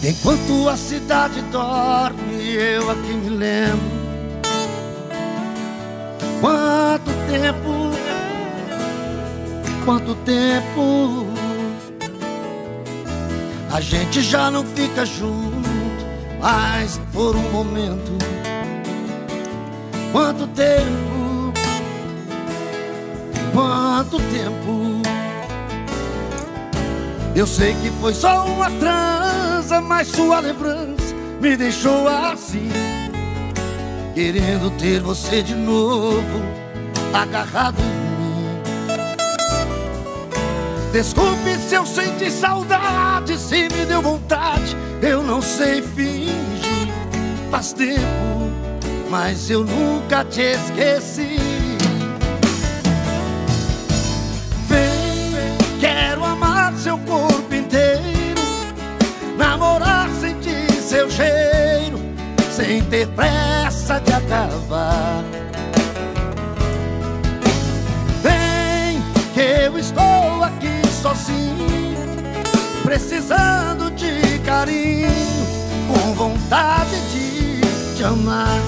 Enquanto a cidade dorme, eu aqui me lembro. Quanto tempo a gente já não fica junto, mas por um momento. Quanto tempo. Eu sei que foi só uma transa, mas sua lembrança me deixou assim, querendo ter você de novo agarrado em mim. Desculpe se eu senti saudade, se me deu vontade, eu não sei fingir. Faz tempo, mas eu nunca te esqueci. Vem, quero amar seu corpo inteiro, namorar, sentir seu cheiro, sem ter pressa de acabar. Vem, que eu estou aqui sozinho, precisando de carinho, com vontade de te amar.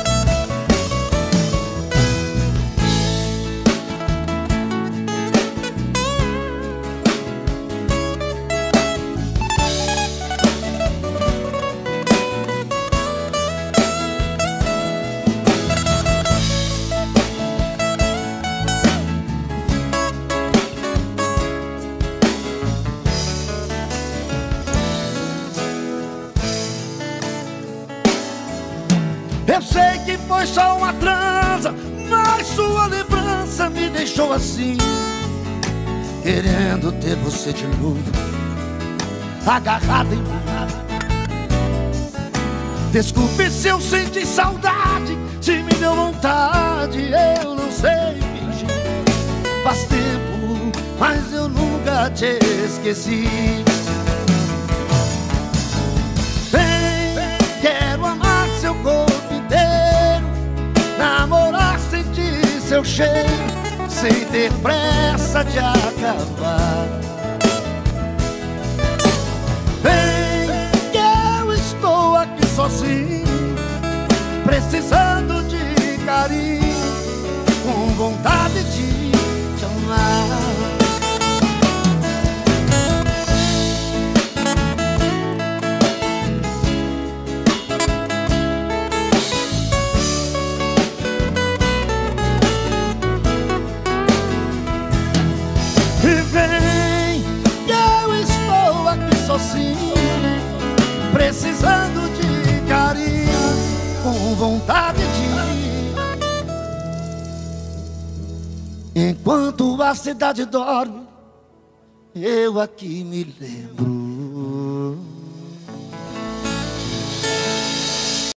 Eu sei que foi só uma transa, mas sua lembrança me deixou assim, querendo ter você de novo agarrado em mim. Desculpe se eu senti saudade, se me deu vontade, eu não sei fingir. Faz tempo, mas eu nunca te esqueci. Vem, quero amar seu corpo, namorar, sentir seu cheiro, sem ter pressa de acabar. Vem, que eu estou aqui sozinho, precisando de carinho, com vontade de te amar. Sozinho, precisando de carinho, com vontade de. Enquanto a cidade dorme, eu aqui me lembro.